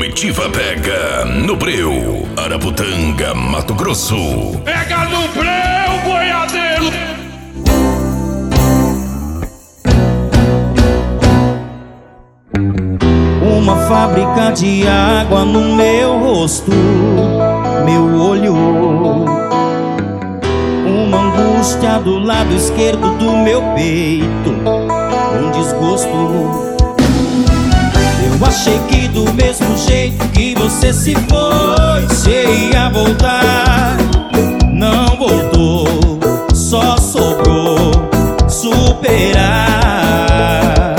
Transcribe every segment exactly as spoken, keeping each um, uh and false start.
Comitiva pega no Breu, Araputanga, Mato Grosso. Pega no Breu, boiadeiro! Uma fábrica de água no meu rosto, meu olho. Uma angústia do lado esquerdo do meu peito, um desgosto. Eu achei que do mesmo jeito que você se foi, você ia voltar. Não voltou, só sobrou superar.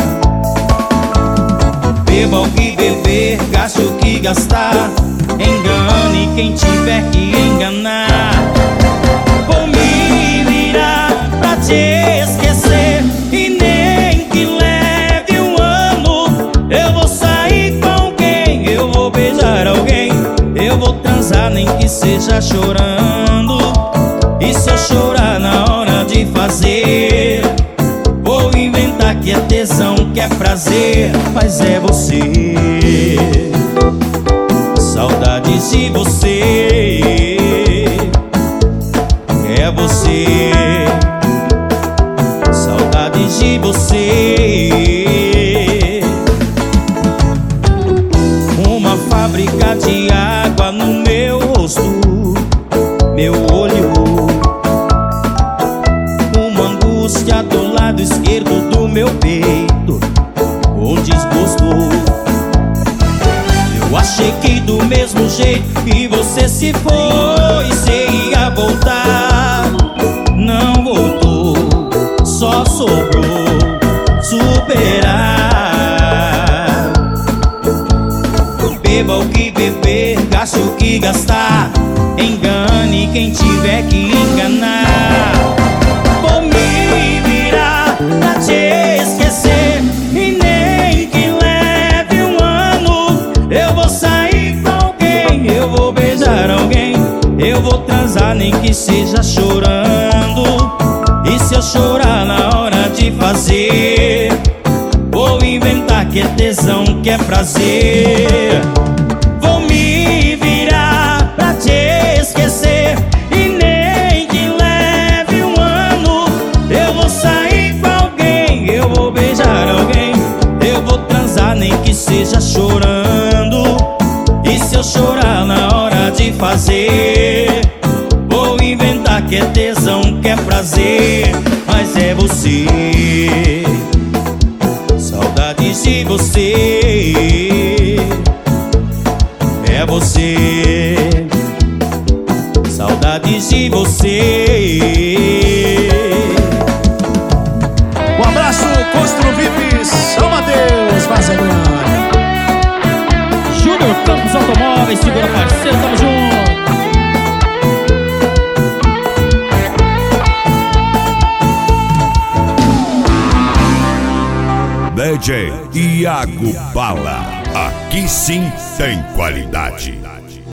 Beba o que beber, gaste o que gastar, engane quem tiver que enganar. Vou me virar pra te esquecer, e nem que leve um ano. Eu vou sair com alguém, eu vou beijar alguém, eu vou transar nem que seja chorando. E se eu chorar na hora de fazer, vou inventar que é tesão, que é prazer, mas é você. Saudades de você, é você. Saudades de você. Uma fábrica de água no meu rosto, meu olho. Uma angústia do lado esquerdo do meu peito, um desgosto. Eu achei que do mesmo jeito que você se foi, você ia voltar. Não voltou, só sobrou superar. Beba o que beber, gaste o que gastar, engane quem tiver que enganar. Vou me virar pra te esquecer, e nem que leve um ano. Eu vou sair com alguém, eu vou beijar alguém, eu vou transar nem que seja chorando. E se eu chorar na hora de fazer, vou inventar que é tesão, que é prazer. Vou me virar pra te esquecer, e nem que leve um ano. Eu vou sair com alguém, eu vou beijar alguém, eu vou transar nem que seja chorando. E se eu chorar na hora de fazer, vou inventar que é tesão, que é prazer, mas é você. Saudades de você, é você. Saudades de você. Um abraço, Constru V I P São Mateus, Varzelândia. Júnior Campos Automóveis, segura parceiro, tamo junto. D J Iago Bala, aqui sim tem qualidade.